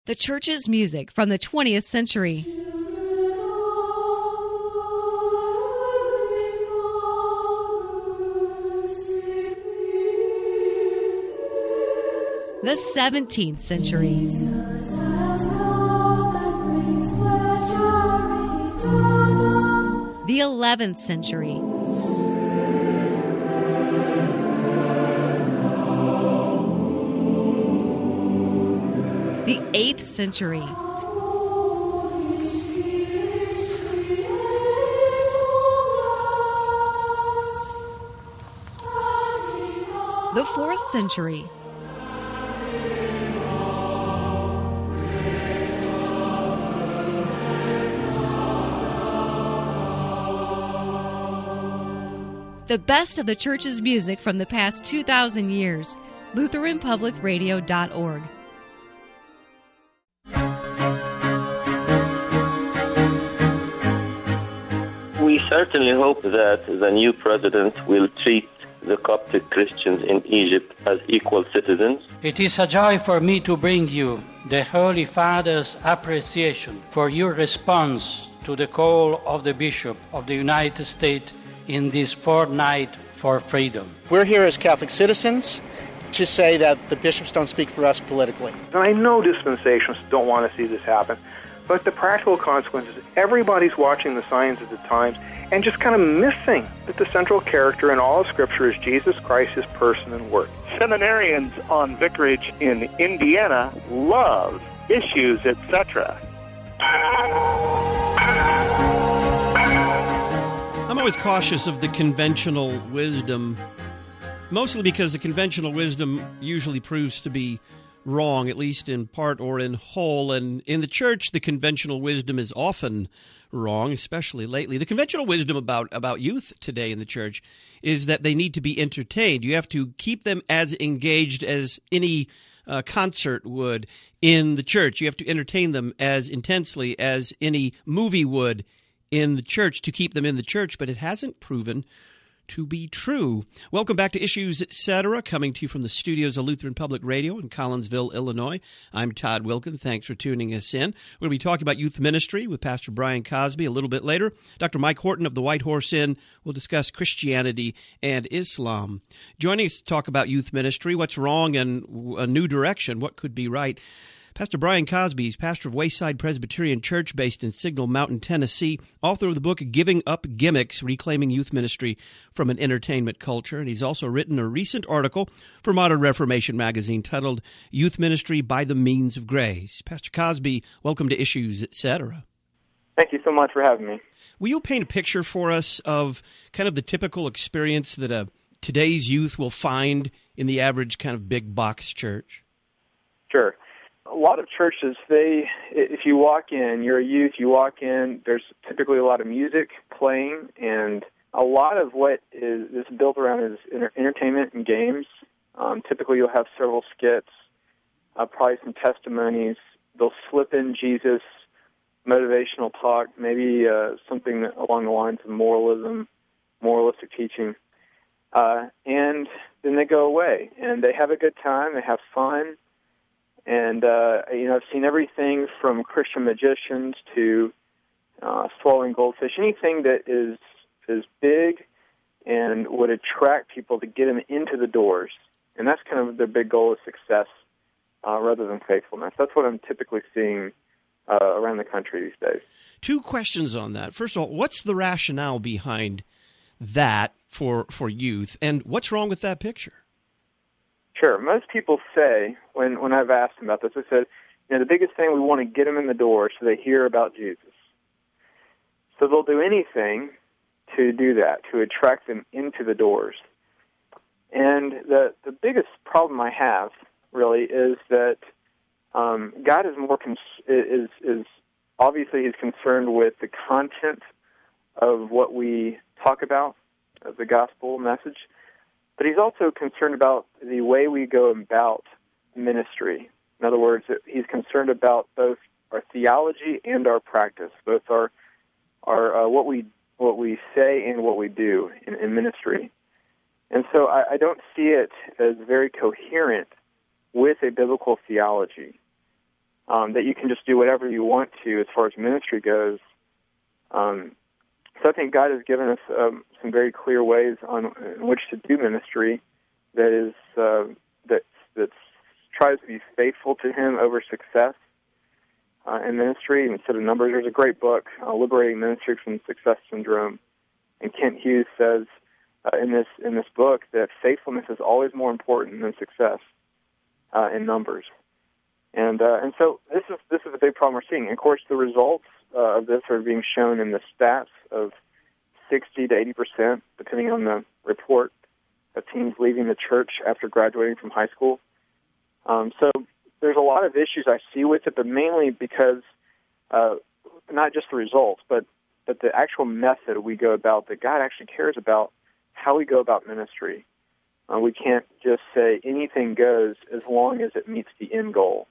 The church's music from the 20th century. The 17th century. The 11th century. The 8th century. The 4th century. The best of the church's music from the past 2,000 years. LutheranPublicRadio.org. We certainly hope that the new president will treat the Coptic Christians in Egypt as equal citizens. It is a joy for me to bring you the Holy Father's appreciation for your response to the call of the Bishop of the United States in this fortnight for freedom. We're here as Catholic citizens to say that the bishops don't speak for us politically. And I know dispensationalists don't want to see this happen, but the practical consequences, everybody's watching the signs of the times and just kind of missing that the central character in all of Scripture is Jesus Christ, His person and work. Seminarians on vicarage in Indiana love issues, etc. I'm always cautious of the conventional wisdom, mostly because the conventional wisdom usually proves to be wrong, at least in part or in whole. And in the church, the conventional wisdom is often wrong, especially lately. The conventional wisdom about youth today in the church is that they need to be entertained. You have to keep them as engaged as any concert would in the church. You have to entertain them as intensely as any movie would in the church to keep them in the church, but it hasn't proven to be true. Welcome back to Issues, Etc., coming to you from the studios of Lutheran Public Radio in Collinsville, Illinois. I'm Todd Wilkin. Thanks for tuning us in. We're going to be talking about youth ministry with Pastor Brian Cosby a little bit later. Dr. Mike Horton of the White Horse Inn will discuss Christianity and Islam. Joining us to talk about youth ministry, what's wrong and a new direction, what could be right. Pastor Brian Cosby is pastor of Wayside Presbyterian Church based in Signal Mountain, Tennessee, author of the book Giving Up Gimmicks, Reclaiming Youth Ministry from an Entertainment Culture. And he's also written a recent article for Modern Reformation magazine titled Youth Ministry by the Means of Grace. Pastor Cosby, welcome to Issues, Etc. Thank you so much for having me. Will you paint a picture for us of kind of the typical experience that today's youth will find in the average kind of big box church? Sure. A lot of churches, if you walk in, you're a youth, you walk in, there's typically a lot of music playing, and a lot of what is built around is entertainment and games. Typically you'll have several skits, probably some testimonies. They'll slip in Jesus, motivational talk, maybe something along the lines of moralism, moralistic teaching. And then they go away, and they have a good time, they have fun. And, I've seen everything from Christian magicians to swallowing goldfish, anything that is big and would attract people to get them into the doors. And that's kind of their big goal of success rather than faithfulness. That's what I'm typically seeing around the country these days. Two questions on that. First of all, what's the rationale behind that for youth, and what's wrong with that picture? Sure. Most people say, when I've asked them about this, they said, the biggest thing, we want to get them in the door so they hear about Jesus. So they'll do anything to do that, to attract them into the doors. And the biggest problem I have, really, is that God is more is obviously He's concerned with the content of what we talk about, of the gospel message. But He's also concerned about the way we go about ministry. In other words, He's concerned about both our theology and our practice, both our what we say and what we do in ministry. And so I don't see it as very coherent with a biblical theology. that you can just do whatever you want to as far as ministry goes. So I think God has given us some very clear ways in which to do ministry that tries to be faithful to Him over success in ministry instead of numbers. There's a great book, Liberating Ministry from Success Syndrome, and Kent Hughes says in this book that faithfulness is always more important than success in numbers. And so this is a big problem we're seeing. And of course, the results of this are being shown in the stats of 60 to 80%, depending on the report, of teens leaving the church after graduating from high school. So there's a lot of issues I see with it, but mainly because not just the results, but the actual method we go about, that God actually cares about how we go about ministry. We can't just say anything goes as long as it meets the end goal.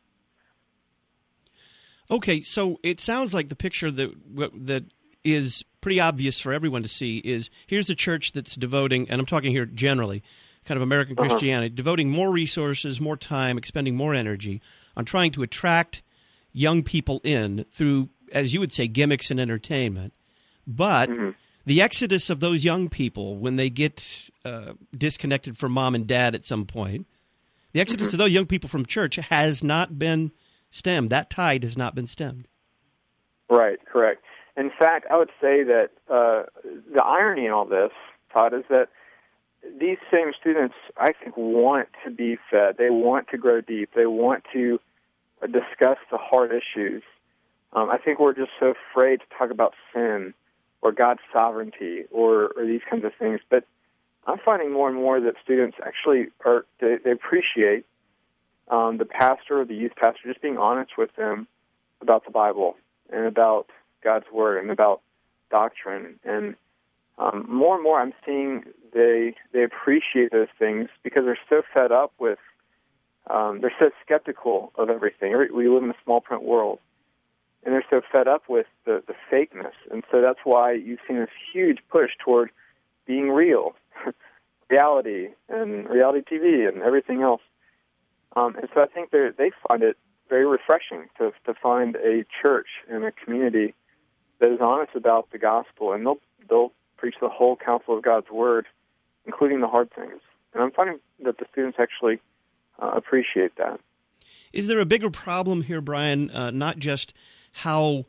Okay, so it sounds like the picture that is pretty obvious for everyone to see is here's a church that's devoting, and I'm talking here generally, kind of American Christianity, devoting more resources, more time, expending more energy on trying to attract young people in through, as you would say, gimmicks and entertainment. But the exodus of those young people when they get disconnected from mom and dad at some point, the exodus of those young people from church has not been stemmed. That tide has not been stemmed. Right, correct. In fact, I would say that the irony in all this, Todd, is that these same students, I think, want to be fed. They want to grow deep. They want to discuss the hard issues. I think we're just so afraid to talk about sin or God's sovereignty or these kinds of things. But I'm finding more and more that students actually they appreciate the pastor or the youth pastor just being honest with them about the Bible and about God's Word and about doctrine. And more and more I'm seeing they appreciate those things because they're so fed up with, they're so skeptical of everything. We live in a small print world. And they're so fed up with the fakeness. And so that's why you've seen this huge push toward being real, reality, and reality TV and everything else. And so I think they find it very refreshing to find a church and a community that is honest about the gospel, and they'll preach the whole counsel of God's Word, including the hard things. And I'm finding that the students actually appreciate that. Is there a bigger problem here, Brian, not just how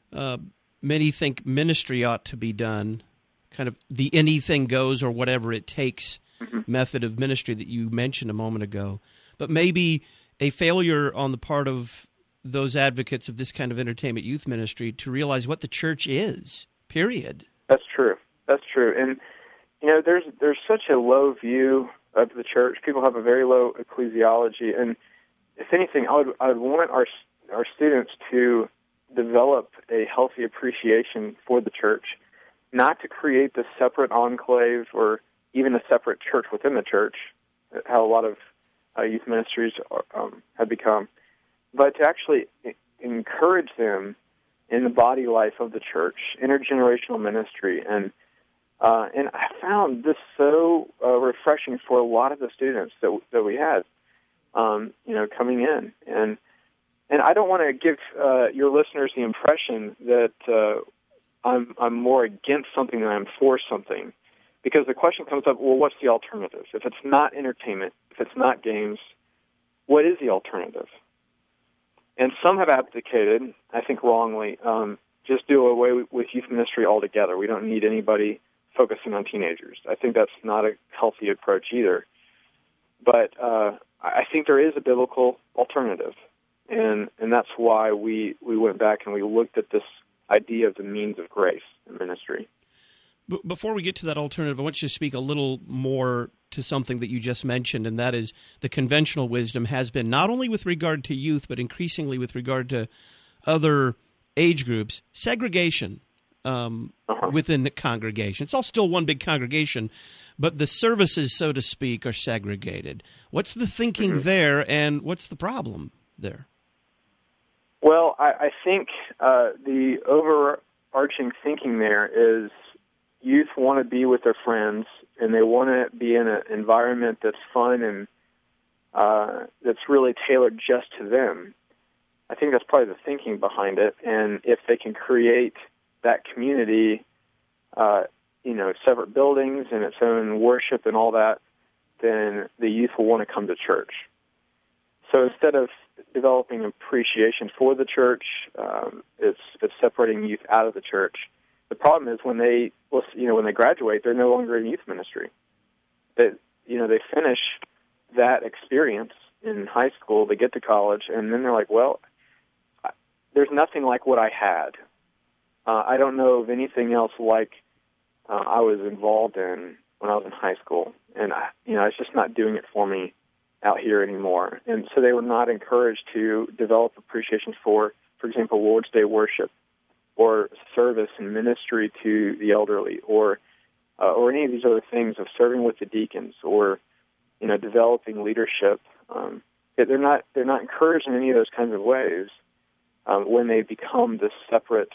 many think ministry ought to be done, kind of the anything goes or whatever it takes method of ministry that you mentioned a moment ago, but maybe a failure on the part of those advocates of this kind of entertainment youth ministry to realize what the church is, period. That's true. And, there's such a low view of the church. People have a very low ecclesiology. And if anything, I would want our students to develop a healthy appreciation for the church, not to create this separate enclave or even a separate church within the church, how a lot of youth ministries have become, but to actually encourage them in the body life of the church, intergenerational ministry. And I found this so refreshing for a lot of the students that we had, coming in. And I don't want to give your listeners the impression that I'm more against something than I'm for something, because the question comes up, well, what's the alternative? If it's not entertainment, if it's not games, what is the alternative? And some have abdicated, I think wrongly, just do away with youth ministry altogether. We don't need anybody focusing on teenagers. I think that's not a healthy approach either. But I think there is a biblical alternative. And that's why we went back and we looked at this idea of the means of grace in ministry. Before we get to that alternative, I want you to speak a little more to something that you just mentioned, and that is the conventional wisdom has been, not only with regard to youth, but increasingly with regard to other age groups, segregation within the congregation. It's all still one big congregation, but the services, so to speak, are segregated. What's the thinking there, and what's the problem there? Well, I think the overarching thinking there is youth want to be with their friends, and they want to be in an environment that's fun and that's really tailored just to them. I think that's probably the thinking behind it. And if they can create that community, separate buildings and its own worship and all that, then the youth will want to come to church. So instead of developing appreciation for the church, it's separating youth out of the church. The problem is when they graduate, they're no longer in youth ministry. They finish that experience in high school, they get to college, and then they're like, well, there's nothing like what I had. I don't know of anything else like I was involved in when I was in high school, and it's just not doing it for me out here anymore. And so they were not encouraged to develop appreciation for example, Lord's Day worship, or service and ministry to the elderly, or any of these other things of serving with the deacons, or developing leadership. They're not encouraged in any of those kinds of ways when they become this separate,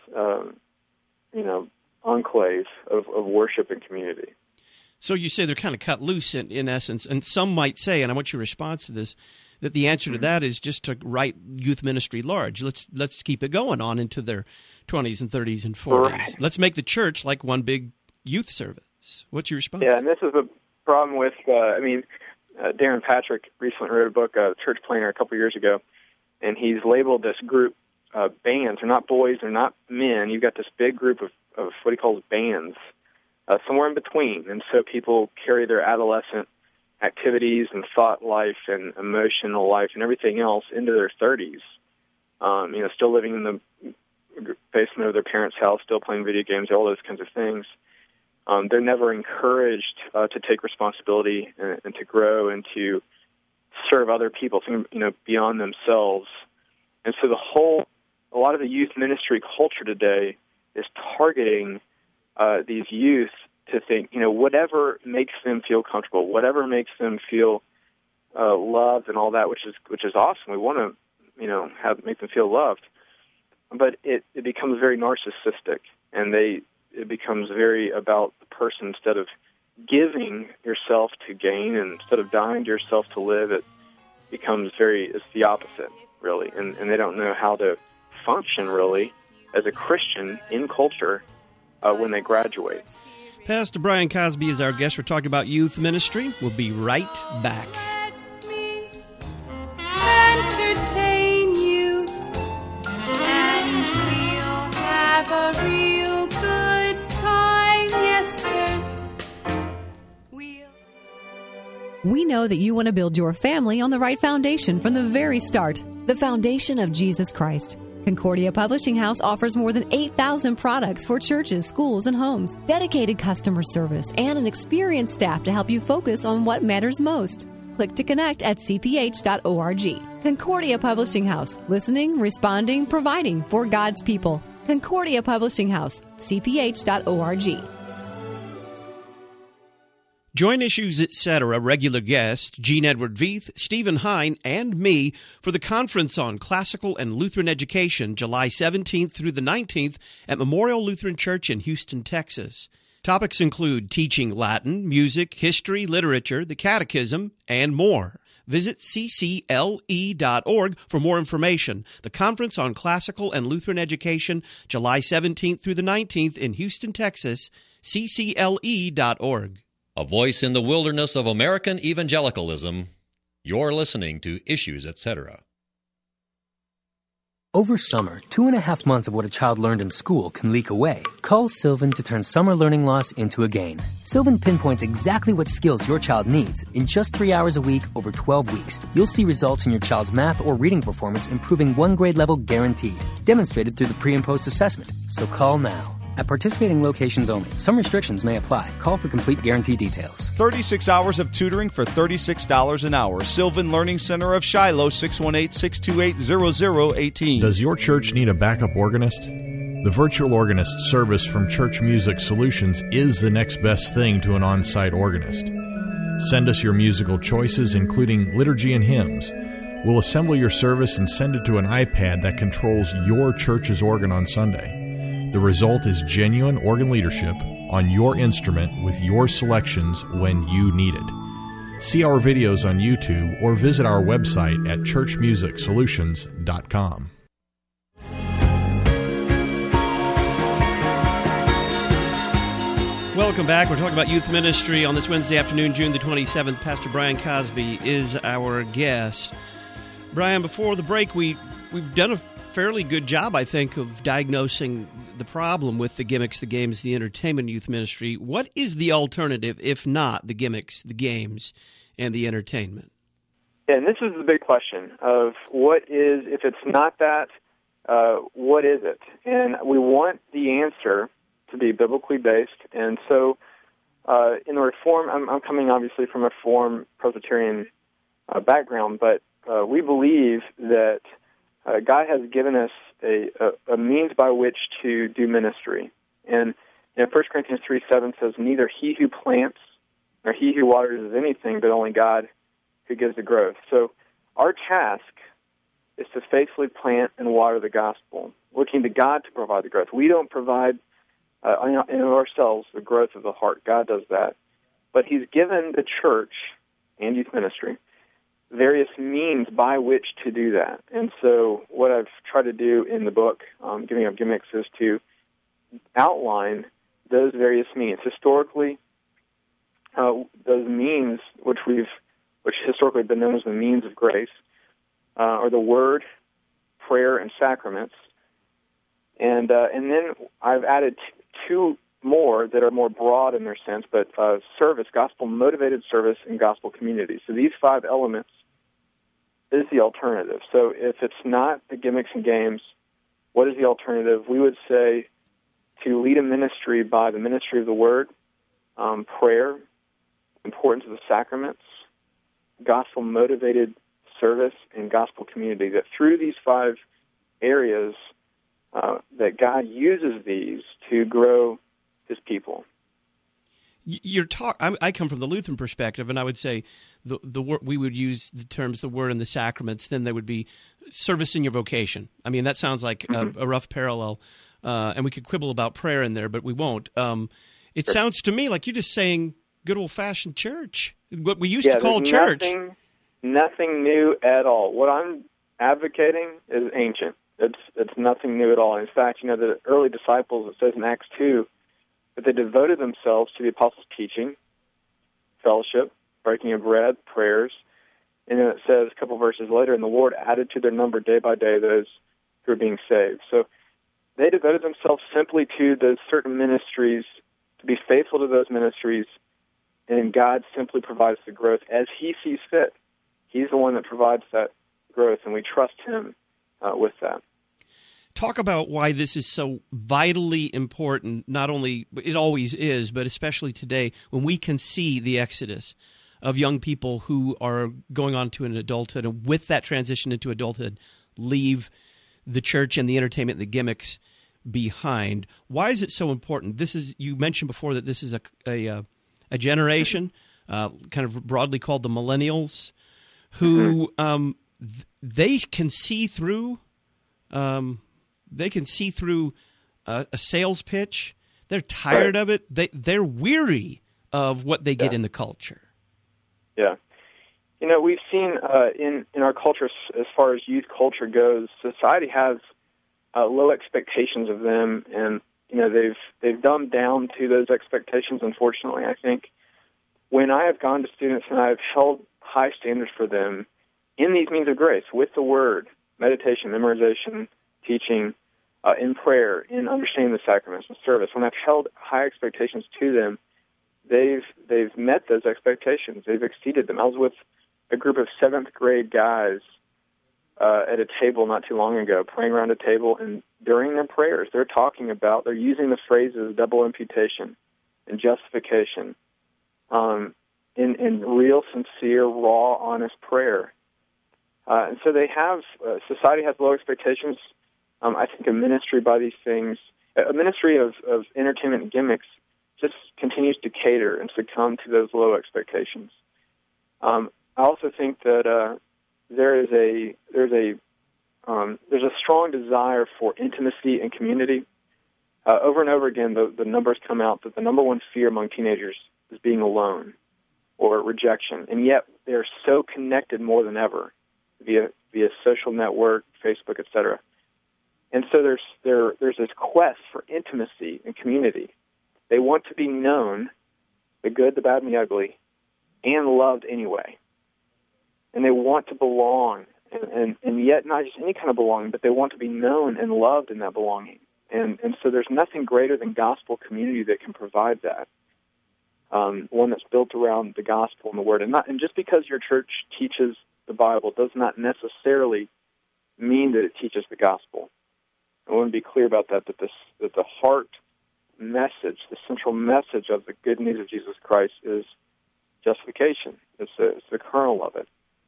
enclave of worship and community. So you say they're kind of cut loose in essence, and some might say, and I want your response to this, that the answer to that is just to write youth ministry large. Let's keep it going on into their 20s and 30s and 40s. Right. Let's make the church like one big youth service. What's your response? Yeah, and this is the problem with, Darren Patrick recently wrote a book, Church Planner, a couple years ago, and he's labeled this group bands. They're not boys, they're not men. You've got this big group of what he calls bands, somewhere in between. And so people carry their adolescent activities and thought life and emotional life and everything else into their 30s, still living in the basement of their parents' house, still playing video games, all those kinds of things. They're never encouraged to take responsibility and to grow and to serve other people, beyond themselves. And so a lot of the youth ministry culture today is targeting these youth to think, whatever makes them feel comfortable, whatever makes them feel loved and all that, which is awesome. We want to, make them feel loved, but it becomes very narcissistic, and it becomes very about the person instead of giving yourself to gain, and instead of dying to yourself to live. It becomes it's the opposite, really, and they don't know how to function really as a Christian in culture when they graduate. Pastor Brian Cosby is our guest. We're talking about youth ministry. We'll be right back. Let me entertain you, and we'll have a real good time. Yes, sir. We know that you want to build your family on the right foundation from the very start, the foundation of Jesus Christ. Concordia Publishing House offers more than 8,000 products for churches, schools, and homes, dedicated customer service, and an experienced staff to help you focus on what matters most. Click to connect at cph.org. Concordia Publishing House, listening, responding, providing for God's people. Concordia Publishing House, cph.org. Join Issues Etc. regular guests Gene Edward Veith, Stephen Hine, and me for the Conference on Classical and Lutheran Education, July 17th through the 19th at Memorial Lutheran Church in Houston, Texas. Topics include teaching Latin, music, history, literature, the catechism, and more. Visit ccle.org for more information. The Conference on Classical and Lutheran Education, July 17th through the 19th in Houston, Texas, ccle.org. A voice in the wilderness of American evangelicalism. You're listening to Issues, Etc. Over summer, 2.5 months of what a child learned in school can leak away. Call Sylvan to turn summer learning loss into a gain. Sylvan pinpoints exactly what skills your child needs in just 3 hours a week over 12 weeks. You'll see results in your child's math or reading performance improving 1 grade level guaranteed, demonstrated through the pre- and post-assessment. So call now. At participating locations only. Some restrictions may apply. Call for complete guarantee details. 36 hours of tutoring for $36 an hour. Sylvan Learning Center of Shiloh, 618-628-0018. Does your church need a backup organist? The virtual organist service from Church Music Solutions is the next best thing to an on-site organist. Send us your musical choices, including liturgy and hymns. We'll assemble your service and send it to an iPad that controls your church's organ on Sunday. The result is genuine organ leadership on your instrument with your selections when you need it. See our videos on YouTube or visit our website at churchmusicsolutions.com. Welcome back. We're talking about youth ministry on this Wednesday afternoon, June the 27th. Pastor Brian Cosby is our guest. Brian, before the break, we've done a fairly good job, I think, of diagnosing the problem with the gimmicks, the games, the entertainment youth ministry. What is the alternative, if not the gimmicks, the games, and the entertainment? Yeah, and this is the big question of what is, if it's not that, what is it? And we want the answer to be biblically based. And so in the Reform, I'm coming obviously from a Reformed Presbyterian background, but we believe that God has given us a means by which to do ministry. And 1 Corinthians 3:7 says, neither he who plants nor he who waters is anything, but only God who gives the growth. So our task is to faithfully plant and water the gospel, looking to God to provide the growth. We don't provide in ourselves the growth of the heart. God does that. But he's given the church and youth ministry various means by which to do that. And so what I've tried to do in the book, Giving Up Gimmicks, is to outline those various means. Historically, those means, which historically have been known as the means of grace, are the word, prayer, and sacraments. And then I've added two more that are more broad in their sense, but service, gospel-motivated service, and gospel community. So these 5 elements is the alternative. So if it's not the gimmicks and games, what is the alternative? We would say to lead a ministry by the ministry of the Word, prayer, importance of the sacraments, gospel-motivated service, and gospel community. That through these 5 areas, that God uses these to grow His people. I come from the Lutheran perspective, and I would say we would use the terms the word and the sacraments. Then there would be service in your vocation. I mean, that sounds like a rough parallel, and we could quibble about prayer in there, but we won't. It sounds to me like you're just saying good old-fashioned church, what we used to call church. Nothing new at all. What I'm advocating is ancient. It's nothing new at all. In fact, the early disciples, it says in Acts 2, that they devoted themselves to the apostles' teaching, fellowship, breaking of bread, prayers, and then it says a couple verses later, and the Lord added to their number day by day those who were being saved. So they devoted themselves simply to those certain ministries, to be faithful to those ministries, and God simply provides the growth as He sees fit. He's the one that provides that growth, and we trust Him with that. Talk about why this is so vitally important, not only, it always is, but especially today when we can see the exodus of young people who are going on to an adulthood, and with that transition into adulthood, leave the church and the entertainment and the gimmicks behind. Why is it so important? You mentioned before that this is a generation, kind of broadly called the millennials, who they can see through. They can see through a sales pitch. They're tired of it. They're weary of what they get in the culture. Yeah. We've seen in our culture, as far as youth culture goes, society has low expectations of them, and they've dumbed down to those expectations, unfortunately. I think when I have gone to students and I've held high standards for them in these means of grace, with the Word, meditation, memorization, teaching, in prayer, in understanding the sacraments and service, when I've held high expectations to them, they've met those expectations. They've exceeded them. I was with a group of 7th grade guys at a table not too long ago, praying around a table, and during their prayers, they're using the phrases double imputation and justification in real, sincere, raw, honest prayer. And so they have, society has low expectations. I think a ministry by these things, a ministry of entertainment and gimmicks just continues to cater and succumb to those low expectations. I also think that there's a strong desire for intimacy and community. Over and over again, the numbers come out that the number one fear among teenagers is being alone. or rejection, and yet they're so connected more than ever via social network, Facebook, etc. And so there's this quest for intimacy and community. They want to be known, the good, the bad, and the ugly, and loved anyway. And they want to belong, and yet not just any kind of belonging, but they want to be known and loved in that belonging. And so there's nothing greater than gospel community that can provide that. One that's built around the gospel and the word. And just because your church teaches the Bible does not necessarily mean that it teaches the gospel. I want to be clear about that the heart message, the central message of the good news of Jesus Christ is justification. It's the kernel of it.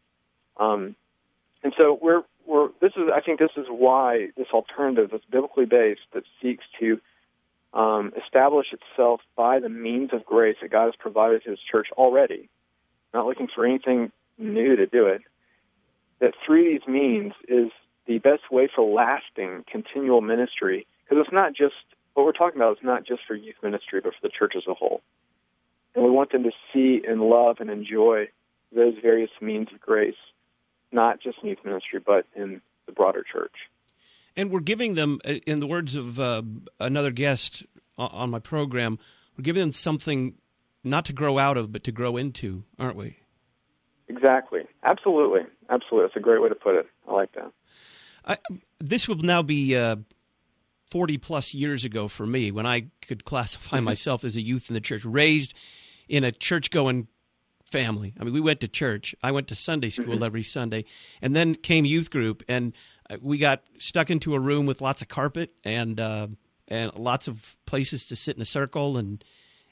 And so I think this is why this alternative that's biblically based, that seeks to establish itself by the means of grace that God has provided to His church already, not looking for anything new to do it, that through these means is the best way for lasting, continual ministry, because it's not just, what we're talking about is not just for youth ministry, but for the church as a whole. And we want them to see and love and enjoy those various means of grace, not just in youth ministry, but in the broader church. And we're giving them, in the words of another guest on my program, we're giving them something not to grow out of, but to grow into, aren't we? Exactly. Absolutely. That's a great way to put it. I like that. This will now be 40-plus years ago for me, when I could classify myself as a youth in the church, raised in a church-going family. I mean, we went to church. I went to Sunday school every Sunday, and then came youth group, and we got stuck into a room with lots of carpet and lots of places to sit in a circle, and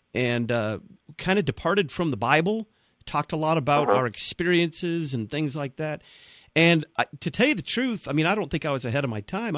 kind of departed from the Bible, talked a lot about our experiences and things like that. And to tell you the truth, I mean, I don't think I was ahead of my time.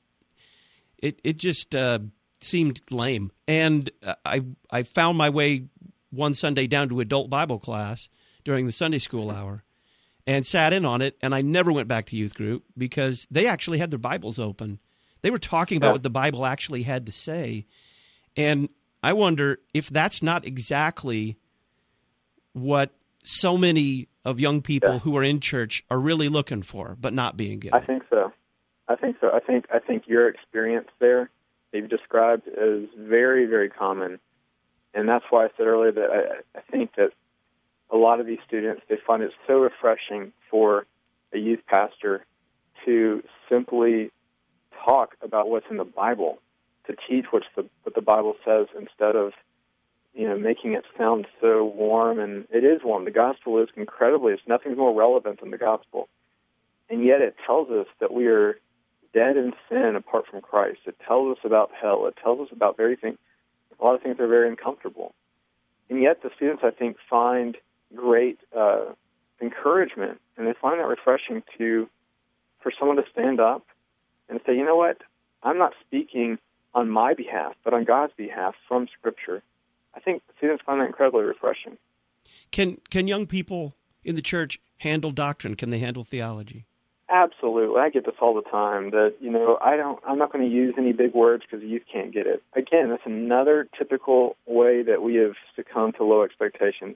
It just seemed lame. And I found my way one Sunday down to adult Bible class during the Sunday school hour and sat in on it, and I never went back to youth group because they actually had their Bibles open. They were talking about what the Bible actually had to say. And I wonder if that's not exactly what so many of young people who are in church are really looking for, but not being given. I think so. I think your experience there that you've described is very, very common. And that's why I said earlier that I think that a lot of these students, they find it so refreshing for a youth pastor to simply talk about what's in the Bible, to teach what the Bible says, instead of making it sound so warm. And it is warm. The gospel is it's nothing more relevant than the gospel. And yet it tells us that we are dead in sin apart from Christ. It tells us about hell. It tells us about a lot of things that are very uncomfortable. And yet the students, I think, find great encouragement, and they find that refreshing for someone to stand up and say, you know what, I'm not speaking on my behalf, but on God's behalf from Scripture. I think students find that incredibly refreshing. Can young people in the church handle doctrine? Can they handle theology? Absolutely. I get this all the time, that, I'm not going to use any big words because the youth can't get it. Again, that's another typical way that we have succumbed to low expectations.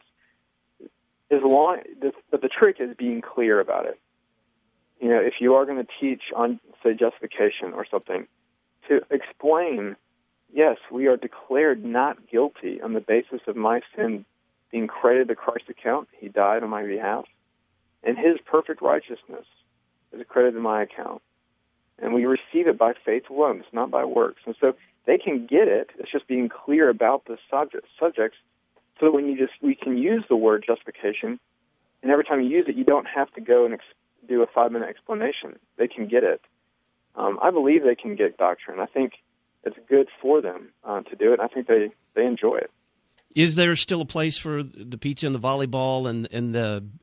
But the trick is being clear about it. If you are going to teach on, say, justification or something, to explain, yes, we are declared not guilty on the basis of my sin being credited to Christ's account. He died on my behalf. And His perfect righteousness is credited to my account. And we receive it by faith alone. It's not by works. And so they can get it. It's just being clear about the subjects, so that we can use the word justification, and every time you use it, you don't have to go and do a 5-minute explanation. They can get it. I believe they can get doctrine. I think it's good for them to do it. I think they enjoy it. Is there still a place for the pizza and the volleyball and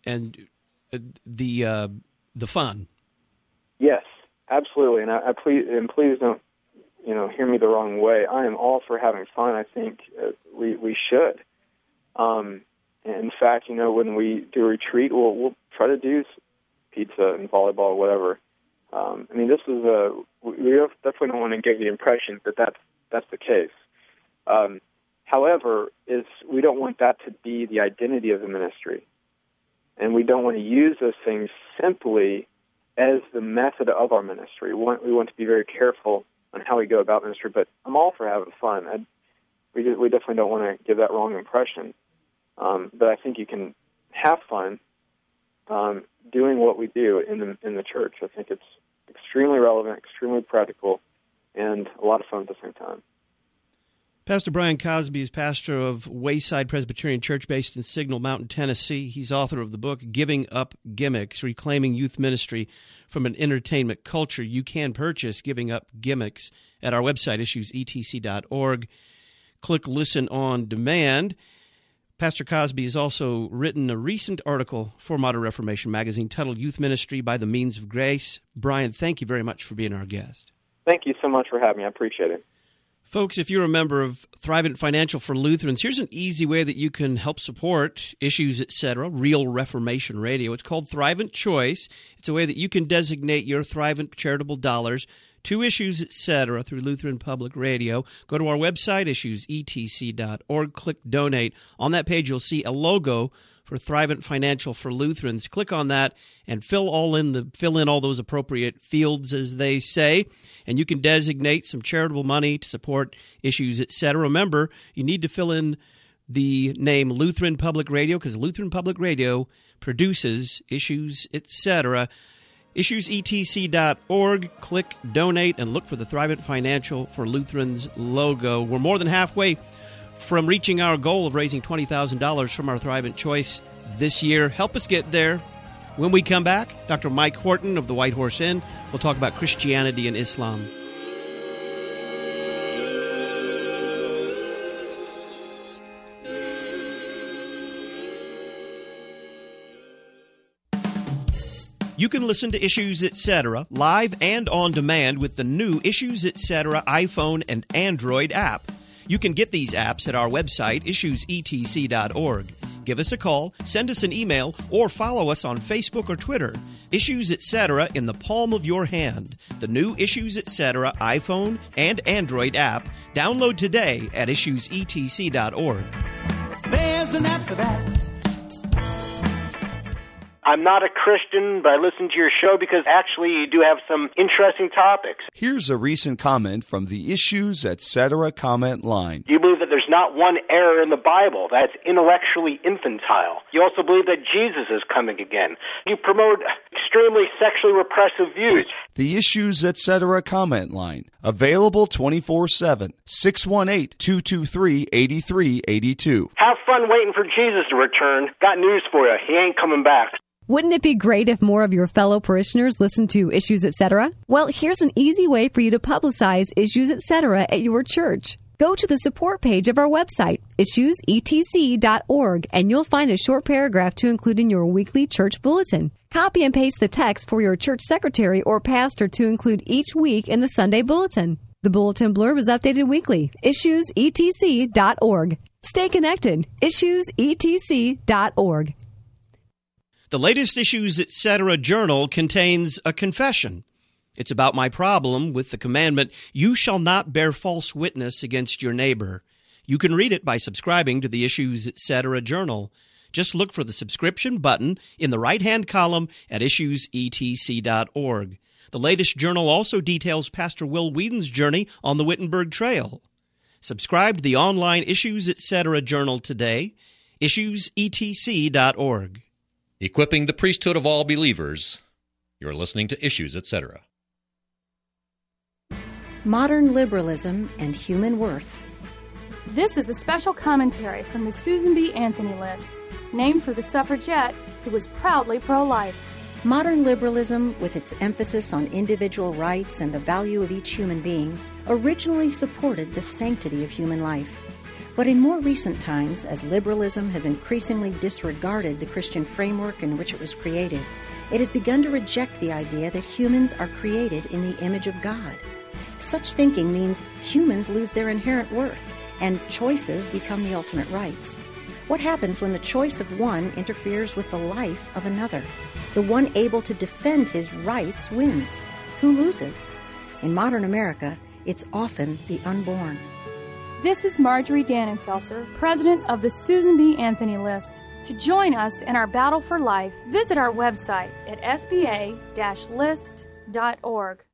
the fun? Yes, absolutely. And please don't hear me the wrong way. I am all for having fun. I think we should. In fact, when we do a retreat, we'll try to do pizza and volleyball or whatever. This is we definitely don't want to give the impression that that's the case. However, we don't want that to be the identity of the ministry. And we don't want to use those things simply as the method of our ministry. We want to be very careful on how we go about ministry, but I'm all for having fun. We definitely don't want to give that wrong impression. But I think you can have fun doing what we do in the church. I think it's extremely relevant, extremely practical, and a lot of fun at the same time. Pastor Brian Cosby is pastor of Wayside Presbyterian Church based in Signal Mountain, Tennessee. He's author of the book Giving Up Gimmicks, Reclaiming Youth Ministry from an Entertainment Culture. You can purchase Giving Up Gimmicks at our website, issuesetc.org. Click Listen on Demand. Pastor Cosby has also written a recent article for Modern Reformation magazine titled Youth Ministry by the Means of Grace. Brian, thank you very much for being our guest. Thank you so much for having me. I appreciate it. Folks, if you're a member of Thrivent Financial for Lutherans, here's an easy way that you can help support Issues, Etc., Real Reformation Radio. It's called Thrivent Choice. It's a way that you can designate your Thrivent charitable dollars to Issues, Etc. through Lutheran Public Radio. Go to our website, issuesetc.org, click Donate. On that page, you'll see a logo for Thrivent Financial for Lutherans. Click on that and fill in all those appropriate fields, as they say, and you can designate some charitable money to support Issues, Etc. Remember, you need to fill in the name Lutheran Public Radio, because Lutheran Public Radio produces Issues, Etc. IssuesETC.org, click Donate, and look for the Thrivent Financial for Lutherans logo. We're more than halfway from reaching our goal of raising $20,000 from our Thrivent Choice this year. Help us get there. When we come back, Dr. Mike Horton of the White Horse Inn will talk about Christianity and Islam. You can listen to Issues, Etc. live and on demand with the new Issues, Etc. iPhone and Android app. You can get these apps at our website, issuesetc.org. Give us a call, send us an email, or follow us on Facebook or Twitter. Issues, Etc. in the palm of your hand. The new Issues, Etc. iPhone and Android app. Download today at issuesetc.org. There's an app for that. I'm not a Christian, but I listen to your show because actually you do have some interesting topics. Here's a recent comment from the Issues, Etc. comment line. You believe that there's not one error in the Bible that's intellectually infantile. You also believe that Jesus is coming again. You promote extremely sexually repressive views. The Issues, Etc. comment line. Available 24/7. 618-223-8382. Have fun waiting for Jesus to return. Got news for you. He ain't coming back. Wouldn't it be great if more of your fellow parishioners listened to Issues, Etc.? Well, here's an easy way for you to publicize Issues, Etc. at your church. Go to the support page of our website, issuesetc.org, and you'll find a short paragraph to include in your weekly church bulletin. Copy and paste the text for your church secretary or pastor to include each week in the Sunday bulletin. The bulletin blurb is updated weekly. issuesetc.org. Stay connected. issuesetc.org. The latest Issues, Etc. journal contains a confession. It's about my problem with the commandment, you shall not bear false witness against your neighbor. You can read it by subscribing to the Issues, Etc. journal. Just look for the subscription button in the right-hand column at issuesetc.org. The latest journal also details Pastor Will Whedon's journey on the Wittenberg Trail. Subscribe to the online Issues, Etc. journal today, issuesetc.org. Equipping the priesthood of all believers. You're listening to Issues, Etc. Modern Liberalism and Human Worth. This is a special commentary from the Susan B. Anthony List, named for the suffragette who was proudly pro-life. Modern liberalism, with its emphasis on individual rights and the value of each human being, originally supported the sanctity of human life. But in more recent times, as liberalism has increasingly disregarded the Christian framework in which it was created, it has begun to reject the idea that humans are created in the image of God. Such thinking means humans lose their inherent worth, and choices become the ultimate rights. What happens when the choice of one interferes with the life of another? The one able to defend his rights wins. Who loses? In modern America, it's often the unborn. This is Marjorie Dannenfelser, president of the Susan B. Anthony List. To join us in our battle for life, visit our website at sba-list.org.